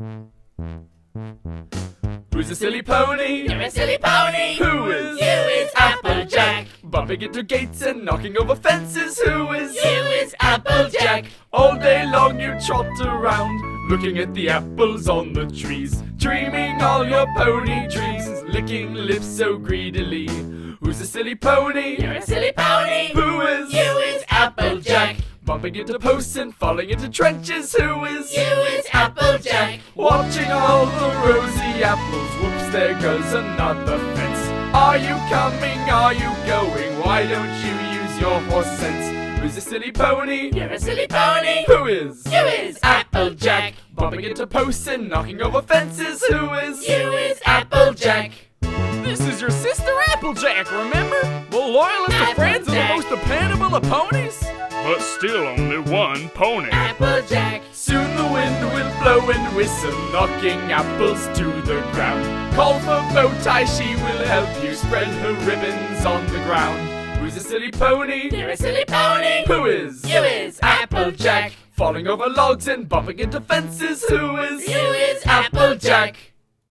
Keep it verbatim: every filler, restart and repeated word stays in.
Who's a silly pony? You're a silly pony. Who is? You is Applejack. Bumping into gates and knocking over fences. Who is? You is Applejack. All day long you trot around, looking at the apples on the trees, dreaming all your pony dreams, licking lips so greedily. Who's a silly pony? You're a silly pony. Who is? You is Applejack. Bumping into posts and falling into trenches. Who is? You is Applejack. Watching all the rosy apples. Whoops, there goes another fence. Are you coming? Are you going? Why don't you use your horse sense? Who's a silly pony? You're a silly pony. Who is? You is Applejack. Bumping into posts and knocking over fences. Who is? You is Applejack. This is your sister Applejack, remember? The loyalest of friends and the most dependable of ponies? But still only one pony. Applejack. Soon the wind will blow and whistle, knocking apples to the ground. Call for Bowtie, she will help you spread her ribbons on the ground. Who's a silly pony? You're a silly pony. Who is? You is Applejack. Falling over logs and bumping into fences. Who is? You is Applejack.